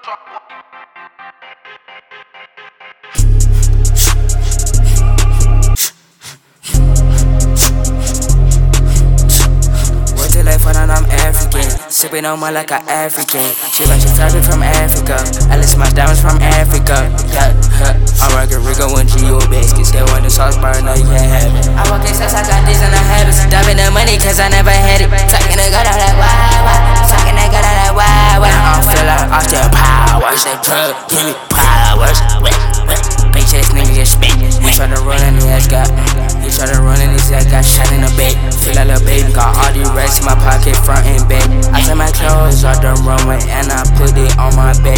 Till life when I'm African, sipping on more like an African. She like she fabric from Africa, I list my diamonds from Africa. Yeah, I'm rockin' Rico and Geo biscuits. They want the sauce bar, no you can't have it. I walk in sets, I got these and I habits. Diving the money cause I never had it. Talking the gut out that wah. Talking the gut out that wah. I don't feel like Austin Powers. They drug, give me powers. Bitch ass nigga get spit. He tryna run in his ass got. He tryna run in his ass got shot in the bed. Feel like a baby, got all these racks in my pocket, front and back. I take my clothes off the runway and I put it on my back.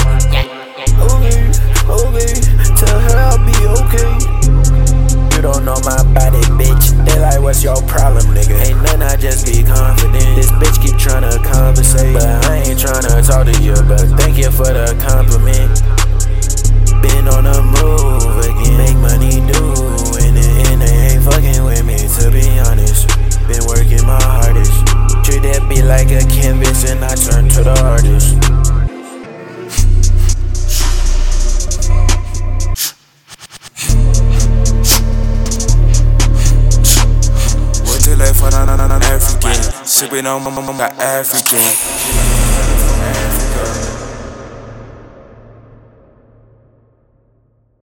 Okay, tell her I'll be okay. You don't know my body, bitch. They like, what's your problem, nigga? Ain't nothing, I just be confident. This bitch keep tryna compensate, but I ain't tryna talk to you. But thank you for the compliment. Been on the move again, make money doing it, and they ain't fucking with me, to be honest. Been working my hardest. Treat that beat like a canvas and I turn to the artist. Till life when I'm African, sipping on my African.